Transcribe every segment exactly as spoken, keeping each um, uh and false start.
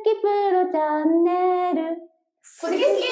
きプロチャンネル好き好き。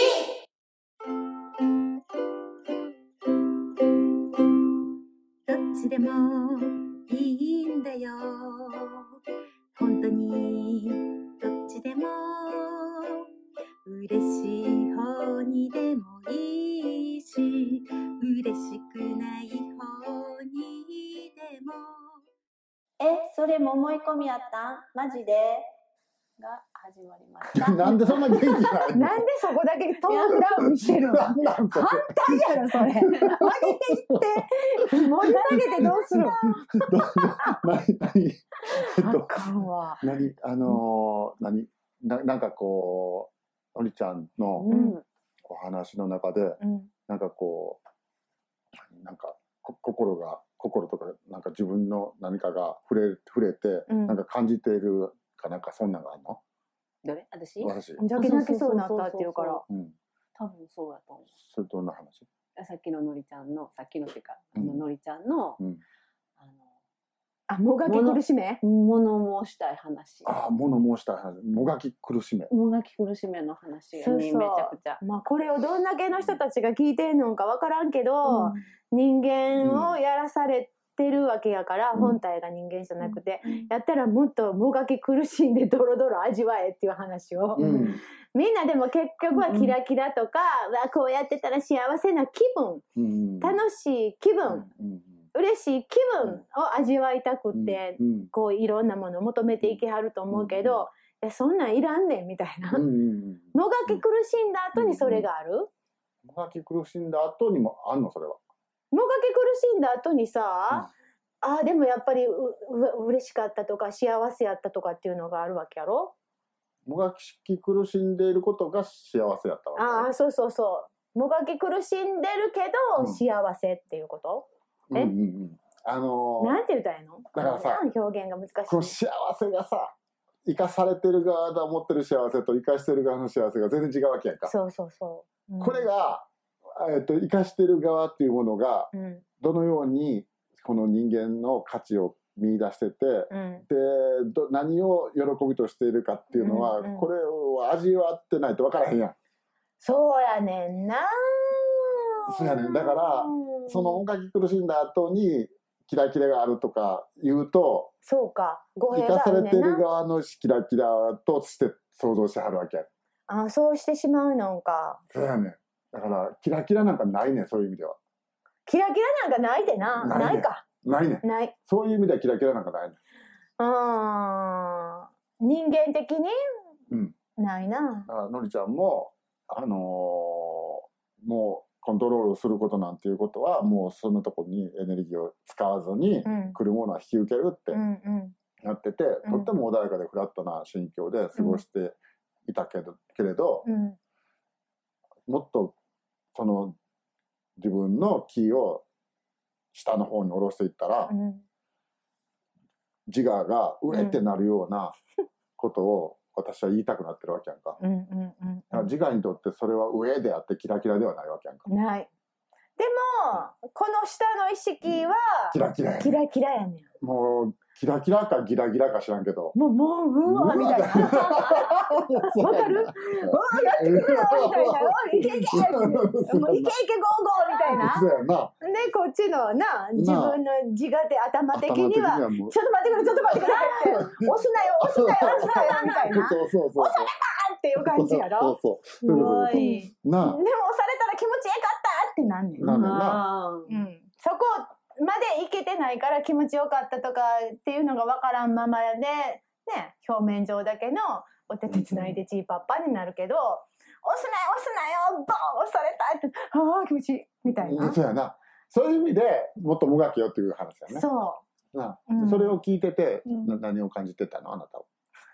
どっちでもいいんだよ。本当にどっちでも嬉しい方にでもいいし、嬉しくない方にでも。 え、それも思い込みやったん？マジでが始まりましたなんでそんな元気ないの？ なんでそこだけトーンダウンしてるの？ なんなんそれ反対やろそれ。上げていって盛り下げてどうする？ ど何何えっあとかんわ。 何あのー、何ななんかこうのりちゃんのうんお話の中で、 うんなんかこうなんかこ心が心とかなんか自分の何かが触れ触れて、 うんなんか感じているかなんかそんなのがあるの？ どれ？私？ 私、 じゃけ泣きそうになったって言うから。 うん、 多分そうやと思う。 それどんな話？ さっきののりちゃんの、さっきのっていうか、あうんののりちゃんの、 うん、 ああ、もがき苦しめ？ の、物申したい話。 ああ物申したい話、もがき苦しめ。 もがき苦しめの話がね、 そうそうめちゃくちゃ。 まあこれをどんだけの人たちが聞いてんのかわからんけど、 うん人間をやらされてるわけやから、 うん本体が人間じゃなくて、 うんやったらもっともがき苦しんでドロドロ味わえっていう話を、 うんみんなでも結局はキラキラとか、うわこうやってたら幸せな気分、 うん楽しい気分、 うん嬉しい気分を味わいたくって、 うんうんこういろんなものを求めていきはると思うけど、いやそんなんいらんねんみたいな、 うんうんうんもがき苦しんだ後にそれがある、 もがき苦しんだ後にもあんのそれは？ もがき苦しんだ後にさ、ああでもやっぱりうう嬉しかったとか幸せやったとかっていうのがあるわけやろ。 もがき苦しんでいることが幸せやったわけ。 ああそうそうそうもがき苦しんでるけど、 うん幸せっていうことえうんうんうん、あのー、 なんて言ったらいいの？ だからさなん表現が難しい。 この幸せがさ生かされてる側が持ってる幸せと生かしてる側の幸せが全然違うわけやんか。 そうそうそう、うんこれが、えっと、生かしてる側っていうものがうんどのようにこの人間の価値を見出してて、 うんでど何を喜びとしているかっていうのは、 うんうんこれを味わってないと分からへんやん。 そうやねんな。 そうやねんだからそのもがき苦しんだ後にキラキラがあるとか言うとそうか語生弊がかされてあるねんな。 る側のキラキラとして想像してはるわけや。 あそうしてしまうのか。 そうやねんだからキラキラなんかないねんそういう意味では。 キラキラなんかないでな。 ないねないか。 ないねんない。 そういう意味ではキラキラなんかないねん。 あー人間的にうんないな。 だからのりちゃんもあのーもうコントロールすることなんていうことはもうそんなとこにエネルギーを使わずにうん来るものは引き受けるってうんうんなってて、 うんとっても穏やかでフラットな心境で過ごしていたけど、けれどうんもっとその自分の気を下の方に下ろしていったら、 うん自我がうえってなるようなことを私は言いたくなってるわけやんか。 うんうんだから自我にとってそれは上であってキラキラではないわけやんか。 うんない。でもこの下の意識はキラキラやねんキラキラやねん。 もうキラキラかギラギラか知らんけど。 もうもううわみたいな。わかる？うわやってくるよみたいな。おいいけいけもういけいけゴーゴーみたいな。 そうやな。 でこっちのな自分の自我で頭的には頭的にはもうちょっと待ってくれちょっと待ってくれって押すなよ押すなよ押すなよみたいなそうそうそうそう。 っていう感じやろ。 そうそう。 すごそうい。 なあでも押されたら気持ちよかったってなんねん。 なんねんな。 あーうん、そこまでいけてないから気持ちよかったとかっていうのが分からんままで、ね、表面上だけのお手手つないでチーパッパになるけど、押すなよ押すなよボン押されたってああ気持ちいいみたいな。 そうやな。そういう意味でもっともがけよっていう話やね。 そうなあうんそれを聞いてて、 うんな何を感じてたのあなたは。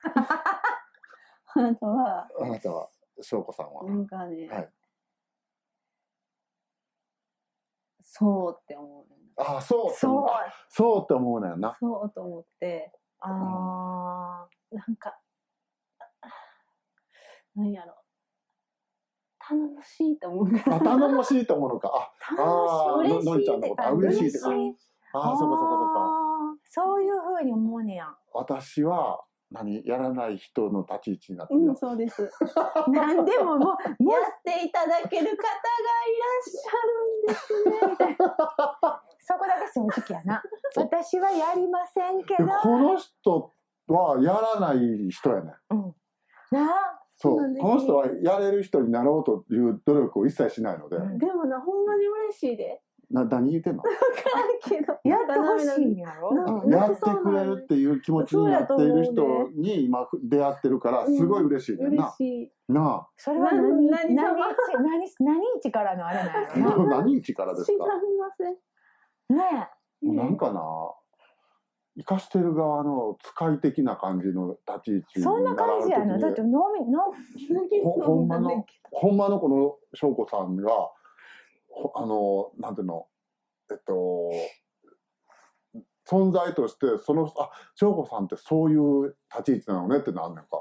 あとは、 あなたは翔子さんは。 なんかね、 はい。 そうって思うねんな。 ああそうってそう思う。あそうって思うのよな。 そうと思って、 あなんか、なんやろ。頼もしいと思うから。 あ頼もしいと思うのか。ああー嬉しいののりちゃんのこと。あ嬉しいってか。 嬉しいああそうかそうかそうか。 そういうふうに思うねや。 私は何やらない人の立ち位置になってるようん、そうです。 なんでももうもうやっていただける方がいらっしゃるんですねみたいな。 そこだけ正直やな。私はやりませんけど。 でこの人はやらない人やねん。 うん。なあ。 そうそうなんですこの人はやれる人になろうという努力を一切しないので、 うんでもな、ほんまに嬉しいで。 な何言ってんの？ わからんけど。 やってほしいんやろ。 なうんやってくれるっていう気持ちになっている人に今出会ってるからすごい嬉しいねんな。 嬉しい。 なあ。 それは何何何様何何何日からのあれなんやろな。 何日からです知らか？ ません。 ねもうなんかな、生かしてる側の使い的な感じの立ち位置え。そんな感じやな。だって飲み飲ほほんまのほんまのこの翔子さんがほあのなんていうのえっと存在としてそのあ翔子さんってそういう立ち位置なのねってなんねんか。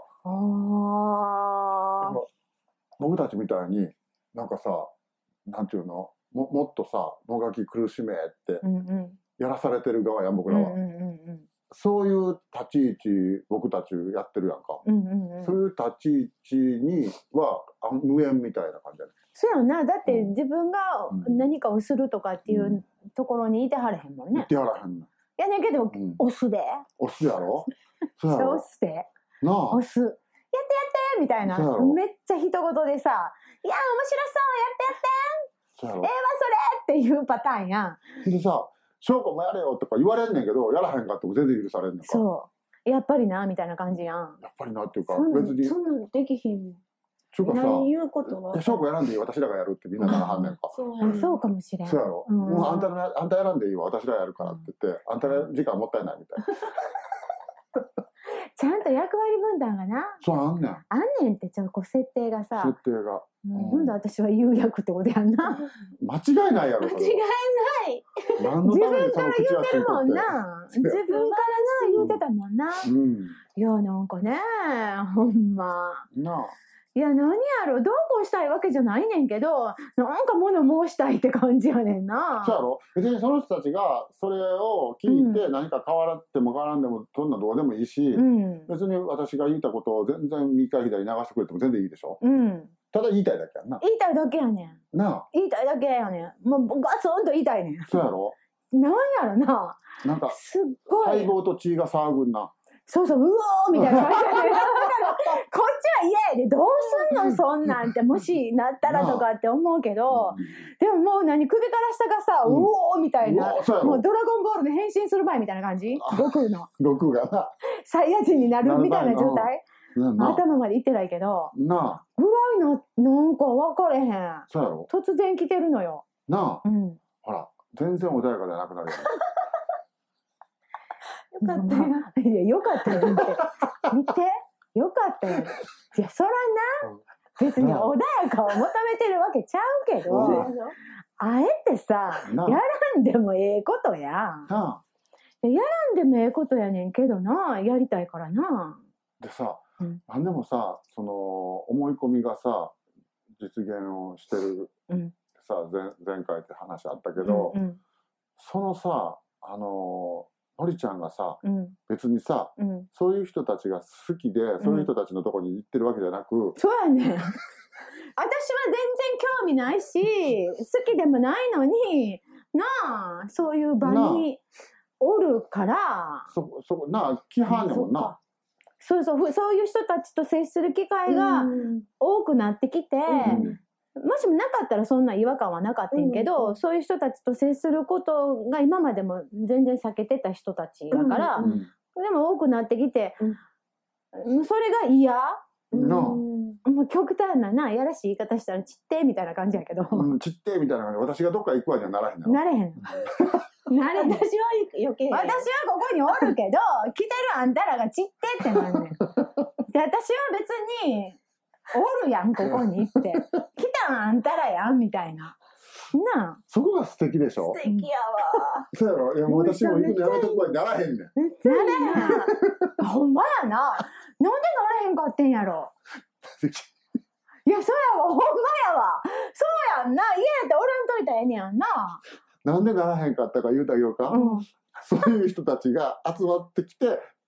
ああ。 僕たちみたいになんかさなんていうのももっとさもがき苦しめってうんうん。 やらされてる側やん僕らは、 うんうんうんそういう立ち位置僕たちやってるやんか、 うんうんうん。 そういう立ち位置にはあ無縁みたいな感じだね。 そうやな。だってうん自分がうん何かをするとかっていうところにいてはれへんもんね。 言ってやらへんの。 やねんけど、 うん押すで。 押すやろそうやろ押すで。 なあ押す。やってやってみたいな。 そうやろめっちゃ一言でさ、いや、面白そう、やってやってそうやろええわ、それっていうパターンやん。 でさ翔子もやれよとか言われんねんけどやらへんかっても全然許されんねんかそう。やっぱりな、みたいな感じやん。 やっぱりなっていうかそんなん別にそんなんできひんもん。 ちゅうかさ何言うことは。 いや翔子やらんでいい私らがやるってみんなならはんねんかそうやねあ、そうかもしれん。 そうやろ、 うんもうあんたのあんたやらんでいいわ私らやるからって言って、あんたの時間もったいないみたいなちゃんと役割分担がな、 そうあんねんあんねんってちょっとこう設定がさ、 設定がうん今度私は有役ってことやんな。 間違いないやろそれ間違いはない。 何のためにその口はつい言うてるもんとってな。自分からな、言うてたもんな。 うんいや、なんかね、ほんま。 なあいや、何やろ、どうこうしたいわけじゃないねんけど、なんか物申したいって感じやねんな。 そうやろ別にその人たちがそれを聞いて何か変わらっても変わらんでもそんなどうでもいいし、 うん。 別に私が言ったことを全然右から左に流してくれても全然いいでしょうん。 ただ言いたいだけやんな言いたいだけやねん。 なあ言いたいだけやねん。もうガツンと言いたいねん。 そうやろなんやろな。 なんかすっごい。 細胞と血が騒ぐんなそうそう、うおーみたいな感じで。こっちは嫌やで、どうすんのそんなんって、もしなったらとかって思うけど、でももう何、首から下がさ、 うんうおーみたいうなわ、そうやろもうドラゴンボールの変身する前みたいな感じ悟空の。 悟空がなサイヤ人になるみたいな状態なな頭までいってないけど、 なあぐらいな、なんか分かれへん。 そうやろ突然来てるのよ。 なあうん。 ほら全然穏やかじゃなくなるよねよかったよ。 いや、よかったよ、見て。見て。よかったよ。いや、そらな、別に穏やかを求めてるわけちゃうけど、 うんあえてさ、 なあやらんでもええことやん。 なあやらんでもええことやねんけどな、やりたいからな。 でさ、 うんなんでもさその思い込みがさ実現をしてるうん。 さ前前回って話あったけど、 うん。 そのさあののりちゃんがさうん。 別にさうん。 そういう人たちが好きで、そういう人たちのとこに行ってるわけじゃなく、 そうやねん。私は全然興味ないし、好きでもないのに、なあ、そういう場におるから、 そそなあ規範やもんな。 そうそうふ、そういう人たちと接する機会がうん多くなってきて、 うんもしもなかったらそんな違和感はなかったんやけど、 うんそういう人たちと接することが今までも全然避けてた人たちだから、 うんうんでも多くなってきて、 うんそれが嫌、 なあうんもう極端なな、やらしい言い方したらちってみたいな感じやけど、 うん、ちってみたいな感じで私がどっか行くわにはならへんのよ。 なれへん。なれへん。 私は余計。 私はここにおるけど、来てるあんたらがちってってなんねん。で、私は別に、おるやん、ここにって。来たんあんたらやん、みたいな。なあ。 そこが素敵でしょ。 素敵やわ。 そうやろ。いやもう私も行くのやめとくわにならへんねん。 なれへん。ほんまやな。なんでなれへんかってんやろ。いや、そうやわ、ほんまやわ。そうやんな。家やっておらんといたらええねやんな。 なんでならへんかったか言うてあげようか。 うん。 そういう人たちが集まってきて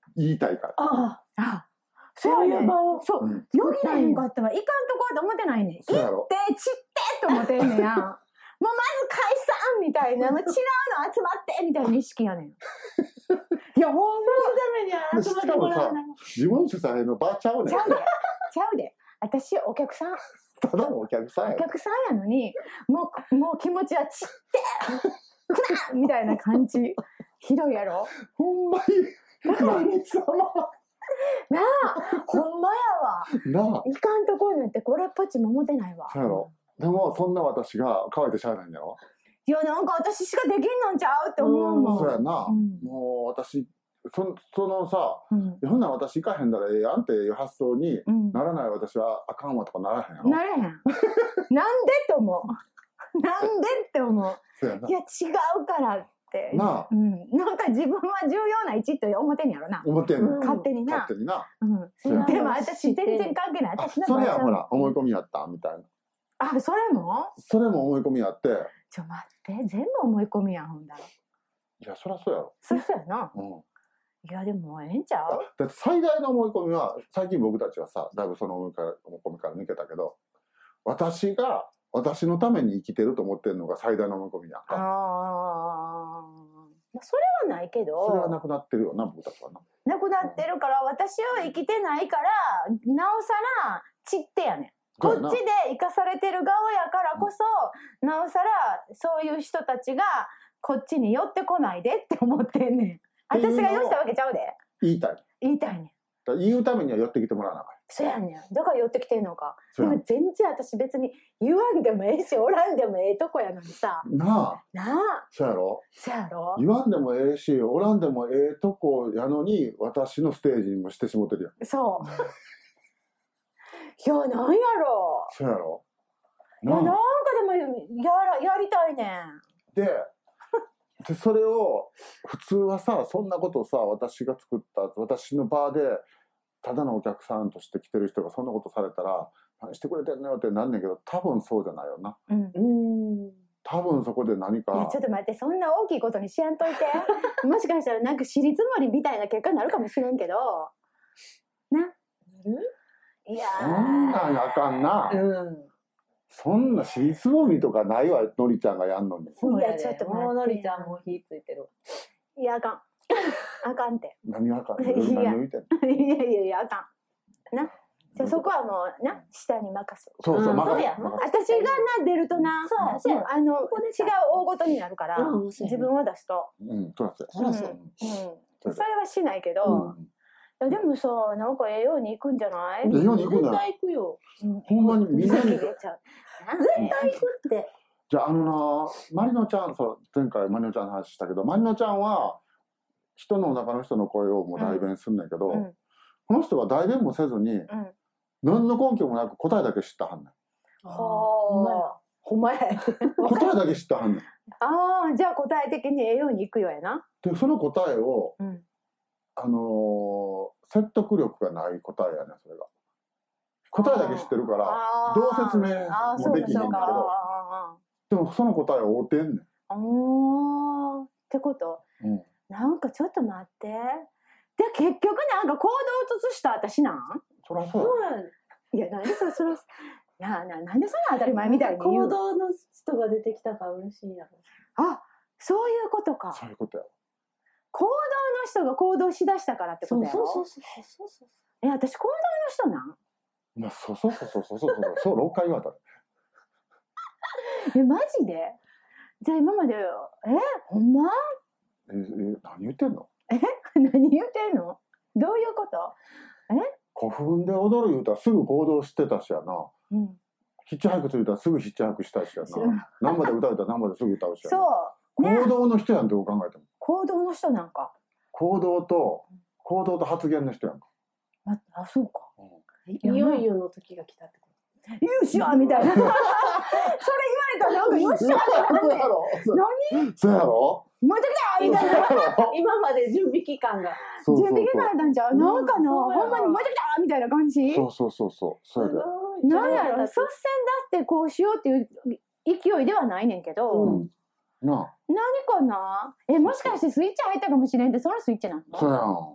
言いたいから。 ああ、 そういう場を。 そう、 うんよぎらへんかったわ。いかんとこうと思ってないねん。 そうやろ。 で、散ってと思ってんねや。もうまず解散みたいな、もう違うの集まってみたいな意識やねん。いや、ほんまためには集まってもらわない。 自分主催の場ちゃうねん。 ちゃうで。ちゃうで。私、お客さん。 ただのお客さんやお客さんやのに、もう、もう気持ちは散って、くなみたいな感じ。ひどいやろ。 ほんまに何様なあ、ほんまやわ。 なあ。 いかんとこになってこれっぽっちも思ってないわ。 そうやろ。でもそんな私が乾いてしゃあないんやろ。 いや、なんか私しかできんのんちゃうって思うもん。 そうやな。 うんもう私そそのさ、 うんほんなら私行かへんだらええやんっていう発想にうんならない私はあかんわとかならへんやろ。 なれへん。なんでって思う。なんでって思う。 そうやな。 いや、違うからって。 なあうん。なんか自分は重要な位置って思ってんやろな。 思ってんの。 うん勝手にな。 勝手にな。 うん。 そうやでも私全然関係ない。 あ私のそれやほら思いみ。 込みやったみたいな。 あ、それもそれも思い込みやって、 ちょ、待って。全部思い込みやん、ほんだら。 いやそりゃそうやろ。 そうそうやな。 うん。 いや、でもええんちゃうだって最大の思い込みは最近僕たちはさだいぶその思いから思い込みから抜けたけど、私が私のために生きてると思ってるのが最大の思い込みやんあか。 あ。それはないけど。 それはなくなってるよな僕たちはな。 なくなってるから私は生きてないからなおさら散ってやねん。こっちで生かされてる側やからこそ、なおさらそういう人たちがこっちに寄ってこないでって思ってんねん。 っていうのを私が寄したわけちゃうで。 言いたい。だか言いたいねん。 ら言うためには寄ってきてもらわなあかん。 そうやねん。だから寄ってきてんのか。でそうやも全然私別に言わんでもええしおらんでもええとこやのにさ。 なあ、 なあ。 そうやろ。 そうやろ。 言わんでもええしおらんでもええとこやのに私のステージにもしてしもてるやん。 そう。いや、なんやろ。 そうやろ。 いや、なんかなあでもやらやりたいねん。 ででそれを普通はさそんなことをさ私が作った私のバーでただのお客さんとして来てる人がそんなことされたら何してくれてんのよってなんねんけど多分そうじゃないよな。 うん。 うん。 多分そこで何いやかちょっと待って、そんな大きいことにしやんといて。もしかしたらなんか尻つもりみたいな結果になるかもしれんけど。な。いやそんなんあかんな。 うん。 そんなしりつぼみとかないわのりちゃんがやんのに。 いやそうやでちょっと待ってもうのりちゃんも火ついてる。 いや、あかん。あかんって。 何があかんいや何を言ってんの。 いやいやいや、あかん。な。じゃあそこはもうな、下に任す。 そうそう、 うん任せそうや任私がな、出るとな、 そうやそうやあの、違うこでさ大ごとになるから、 うんそうやね自分を出すと。 せうん、そうやそうそらそう。 うん。 そうそれはしないけど、 うんいやでもさ、なんかええように行くんじゃない？ で世に行く絶なら対行くよ。 ほんまにみんなに先出ちゃう。 絶対行くって。 じゃああのなまりのちゃんそう前回まりのちゃんの話したけどまりのちゃんは人の中の人の声をもう代弁すんねんけど、 うんこの人は代弁もせずにうん。 何の根拠もなく答えだけ知ったはんねん。 ほんまや。 ほんまや。 答えだけ知ったはんねん。 ああ、じゃあ答え的にええように行くよやな。 でその答えをうん。 あのー説得力がない答えやねんそれが。答えだけ知ってるからあーどう説明あーもできひんねんけどそうかそうかあでもその答えを追うてんねん。 ーあーあーってことうんなんかちょっと待って。で、結局なんか行動を移した私なんそりゃそうや。 そうやねいや、なんでそれ、それ、なあなあ、なんでそんな当たり前みたいに言う行動の人が出てきたから嬉しいやろ。 あ、そういうことか。 そういうことや。 行動の人が行動しだしたからってことやろそうそうそうそうそう。 え、私行動の人なんまあそうそうそうそうそうそうそうそうろっかい言われた。 え、マジでじゃあ今まで、え、ほんまええ何言ってんの？ 何言ってんのどういうこと古墳で踊る言うたらすぐ行動してたしやな。 うん。 ヒッチハイクついたらすぐヒッチハイクしたしやそうな。生で歌うたら生ですぐ歌うしやな。 そう。ね行動の人やんどう考えても。 行動の人なんか。 行動と行動と発言の人やんか。 あ、あそうか。 いよいよの時が来たってこよっしゃみたいな。それ言われたらなんかよっしゃってなんねんそうやろ。 何そうやろ。 また来たみたいな。 と。今まで準備期間が。 そうそう準備期間やったんちゃうなんかの、 うんそうやほんまにまた来たみたいな感じそうそうそうそうそうやで。 なんやろ率先だってこうしようっていう勢いではないねんけど、 うん。な何かなえ、もしかしてスイッチ入ったかもしれんってそのスイッチなのあ、そうやん。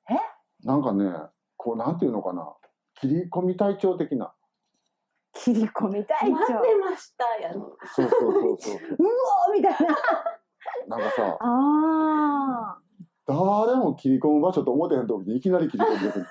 なんかね、こうなんていうのかな、切り込み隊長的な。 切り込み隊待長。 ってましたやん。 そうそうそうそう。 うおーみたいな。 なんかさ、 ああ。 誰も切り込む場所と思ってへん時にいきなり切り込んでくる。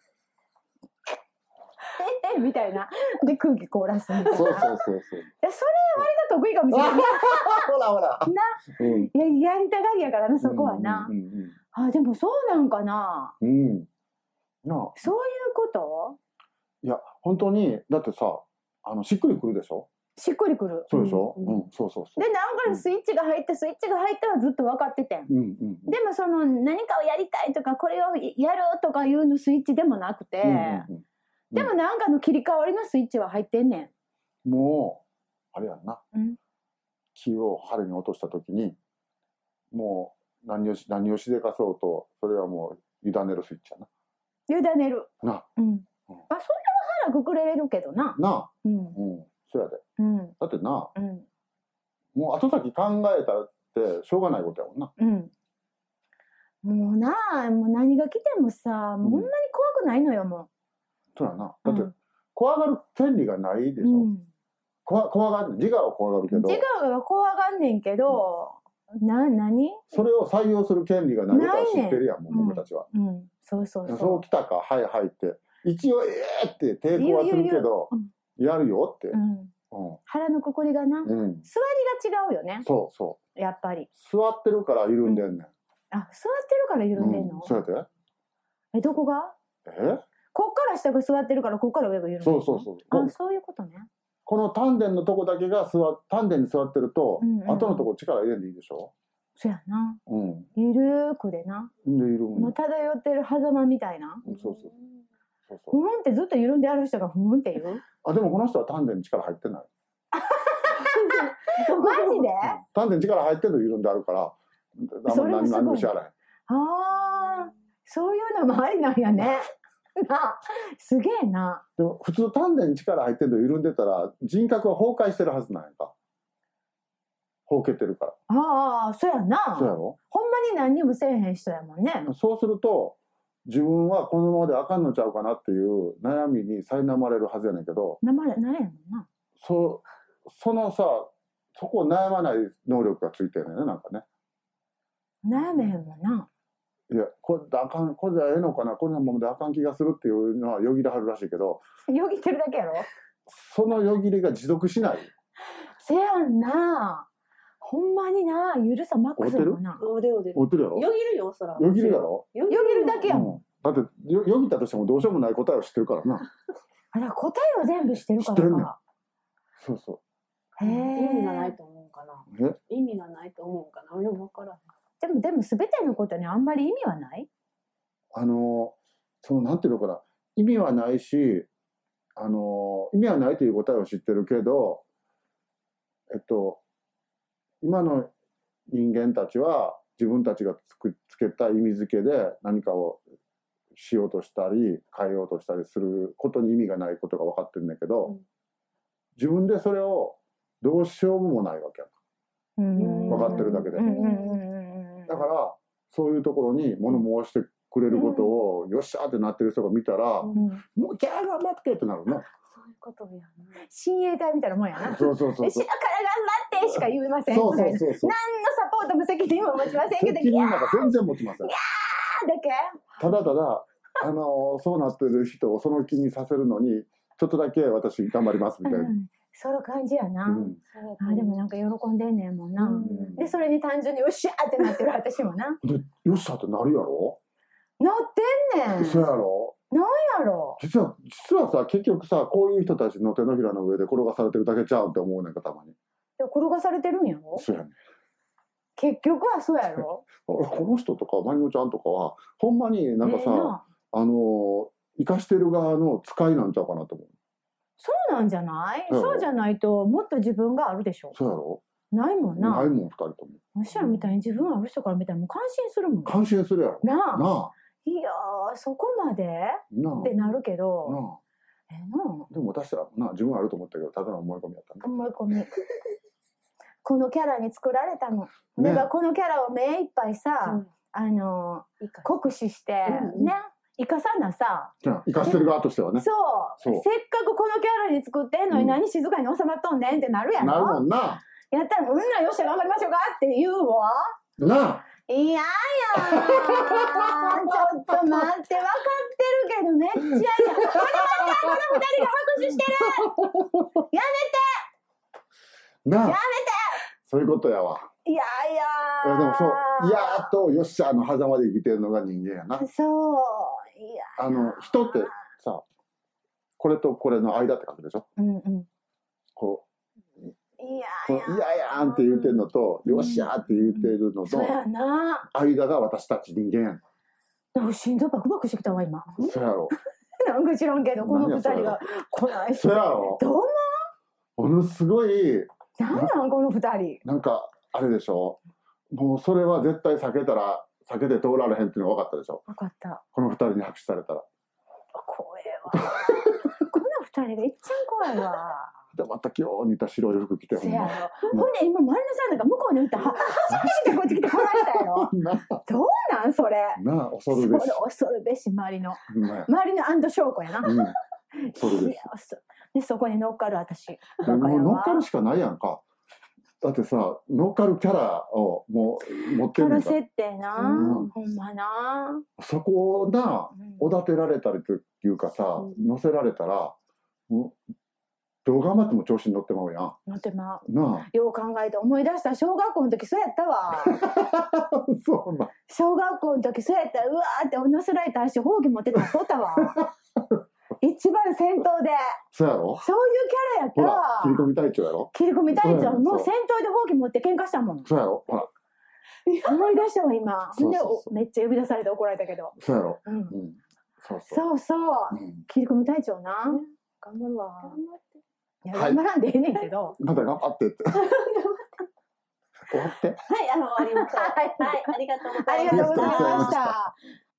えみたいな。で空気凍らすみたいな。 そうそうそうそう。 いやそれ割と得意かもしれない。 ほらほら。 な、 うん。 いややりたがりやからなそこはな。 うんうんあでもそうなんかな。 うん。うん。なあ、 そういうこと？ いや本当にだってさ、あのしっくりくるでしょ。 しっくりくる。 そうでしょ。 ううんん、そうそうそう。 でなんかスイッチが入ってスイッチが入ってはずっと分かっててん。 うんうんうん。 でもその何かをやりたいとかこれをやるとかいうのスイッチでもなくて、 うんうんうんでもなんかの切り替わりのスイッチは入ってんねん。 もうあれやんな、 うん木を針に落とした時にもう何をし何をしでかそうとそれはもう委ねるスイッチや委ねる。 な。なうん。 うんあそれは腹くくれるけどな。 なあ、 うんうん、そうやで。 うんだってな、 うんもう後先考えたってしょうがないことやもんな。 うん。もうなあもう何が来てもさもうほんまに怖くないのよもそうやな。 う。 だって怖がる権利がないでしょ。 うん怖怖がる自我を怖がるけど、 自我が怖がんねんけど、な何？ それを採用する権利がないことは知ってるやん、もうないねん僕たちは。 うんそうそうそう。 そう来たか、はいはいって一応ええって抵抗はするけど、やるよって。 うん、 う腹のくくりがな、 ん。うん。 座りが違うよねそうそやっぱり。 う。座ってるから緩んでんねん。 あ座ってるから緩んでんの？ うん、そうやで。 えどこが？ え？ こっから下が座ってるからこっから上が緩んでるの？ そうそうそう。こあそういうことね。 この丹田のとこだけが座っ丹田に座ってると、 うんうん後のとこ力入れんでいいでしょ。 そやな。 うん。 ゆるーくでな。 で緩む。 もう漂ってる狭間みたいな。 そうそうそうそう。 ふーんってずっと緩んである人がふーんって言う？ あでもこの人は丹田に力入ってない。 マジで？ 丹田に力入ってるの緩んであるから、あんま何それもすごい何もしゃあない。 ああそういうのもありなんやね。なすげえな。 でも普通丹田に力入ってるの緩んでたら人格は崩壊してるはずなんやんか。ほうけてるから。 ああそうやな。 そうやろ。 ほんまに何にもせえへん人やもんね。 そうすると自分はこのままであかんのちゃうかなっていう悩みに苛まれるはずやねんけど、 なまれなれへんもんな。 そそのさそこを悩まない能力がついてるねなんかね。 悩めへんもんな。 いやこれであかんこれでええのかなこんなもんであかん気がするっていうのはよぎらはるらしいけど、 よぎってるだけやろ。 そのよぎりが持続しない。 せやんな。ほんまになゆるさマックスやもんな。 おでおでおってるやろ。 よぎるよそら。 よぎるやろ。 よよぎるだけやもん。 うんだってよよぎったとしてもどうしようもない答えを知ってるからな。 あら答えを全部知ってるか知ってるねんらか。 そうそへえ。 意味がないと思うかな。 う。え意味がないと思うかな。よくわからん。 でもでも全てのことにあんまり意味はない？ あのそのなんていうのかな、意味はないし、あの意味はないという答えを知ってるけど、えっと今の人間たちは自分たちがつくつけた意味付けで何かをしようとしたり変えようとしたりすることに意味がないことが分かってるんだけど、 うん自分でそれをどうしようもないわけやんか。 分分かってるだけでうんうんうんうんうん。 だからそういうところに物申してくれることを、よっしゃーってなってる人が見たら、 うんうんもうギャー頑張ってってなるな。 そういうことやな。 親衛隊みたいなもんやな。 そうそうそうそう。 後ろから頑張ってしか言いませんそうみたいな。 そうそうそう。 何のサポートも責任も持ちませんけど、 責ギャー任なんか全然持ちません。 だけ。 ただただ、あのーそうなってる人をその気にさせるのに、ちょっとだけ私頑張りますみたいな。 うん、その感じやな。 うんあでもなんか喜んでんねんもんな。 うんでそれに単純によっしゃーってなってる私もな。 で、よっしゃってなるやろ、 なってんねん。 そうやろやろ。 実は、実はさ、結局さ、こういう人たちの手のひらの上で転がされてるだけちゃうんって思うねんか、たまに。 で転がされてるんやろ。 そうやねん。 結局はそうやろ。 俺この人とか、まりもちゃんとかは、ほんまになんかさ、 ええなあのー生かしてる側の使いなんちゃうかなと思う。 そうなんじゃない、 うんそうじゃないともっと自分があるでしょ。 そうやろないもんな。 ないもん、二人とも。 わしらみたいに自分ある人から見たらもう感心するもん。 感心するやろ。 なあ。 なあ。 いやーそこまでなあ。 ってなるけど。 なあ。 えなでも私らな自分あると思ったけどただの思い込みやったんだ。 あ思い込み。このキャラに作られたの。 ねだからこのキャラを目いっぱいさ、 あの酷使して、うん、ね生かさなさ生かしてる側としてはね、 そうせっかくこのキャラに作ってんのに、何静かに収まっとんねんってなるやろ。 なるもんな。 やったらみんなよっしゃ頑張りましょうかって言うわなあ。 いややーちょっと待って分かってるけどめっちゃ嫌。ちょっと待ってこの二人が拍手してるやめてなあ。 やめてそういうことやわ。 いやいやいやでもそういやーとよっしゃの狭間で生きてるのが人間やな。 そういやあの人ってさこれとこれの間って書くでしょ。 うんうん。 こういやいやいやんって言うてるのと、よっしゃーって言うてるのと、間が私たち人間やん。 なんか心臓バクバクしてきたわ今。 そうやろ。 なんか知らんけどこの二人が来ないし。 そうやろ。 どうものすごい。 なんなんこの二人。 なんかあれでしょ。もうそれは絶対避けたら避けて通られへんっていうのが分かったでしょ。 分かった。 この二人に拍手されたら。 怖えわ。この二人がいっちゃん怖いわ。 でまた今日似た白い服着てほんで今丸野さんなんか向こうにいたは走ってこっち来てこらしたやろどうなんそれなあ恐るべし恐るべし周りの周りのアンド証拠やな、うん、 恐るべしでそこに乗っかる私もう乗っかるしかないやんか。だってさ乗っかるキャラをもう持ってるんだ。 キャラ設定な、うん、ほんまなそこをな、うん、おだてられたりというかさ、うん、乗せられたらもうどう頑張っても調子に乗ってまうやん。 乗ってまう。 なあ。 よう考えて思い出した小学校の時そうやったわ。 そうな。 小学校の時そうやったらうわーって乗せられた足ほうき持ってたとったわ。一番先頭で。 そうやろ。 そういうキャラやったわ。 切り込み隊長やろ。 切り込み隊長もう先頭でほうき持って喧嘩したもん。 そうやろ。ほら。 思い出したわ今。そうそうそうでめっちゃ呼び出されて怒られたけど。 そうやろ。 うん。うん、 そうそう。 そうそう。うん、切り込み隊長な。うん、頑張るわ。頑張って。いや頑張らんでええねんけど。 まだ頑張ってって。終わって。 はい、あの終わりました。はい、はい、ありがとうございました。 ありがとうございました。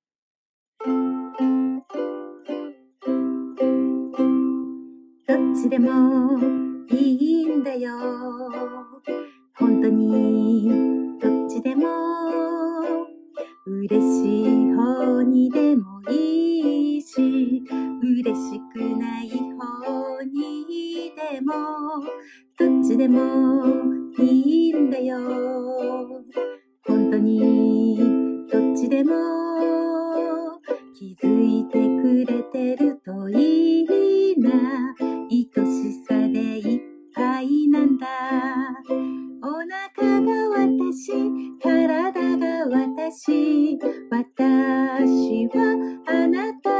どっちでもいいんだよ。本当にどっちでも嬉しい方にでもいいし、嬉しくない方にでもどっちでもいいんだよ。本当にどっちでも気づいてくれてるといいな。愛しさでいっぱいなんだ。お腹が私、体が私、私はあなた。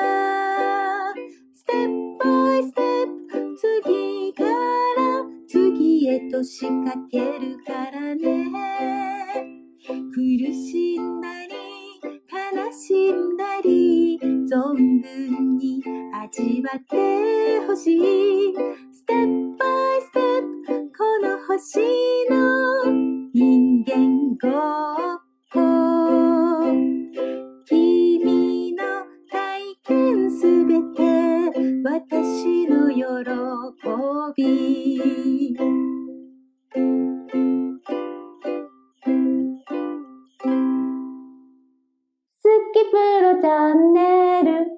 ステップバイステップ、次から次へと仕掛けるからね。苦しんだり悲しんだり存分に味わってほしい。ステップバイステップ、この星の人間ごっこ。君の体験すべて私の喜び。 スキプロチャンネル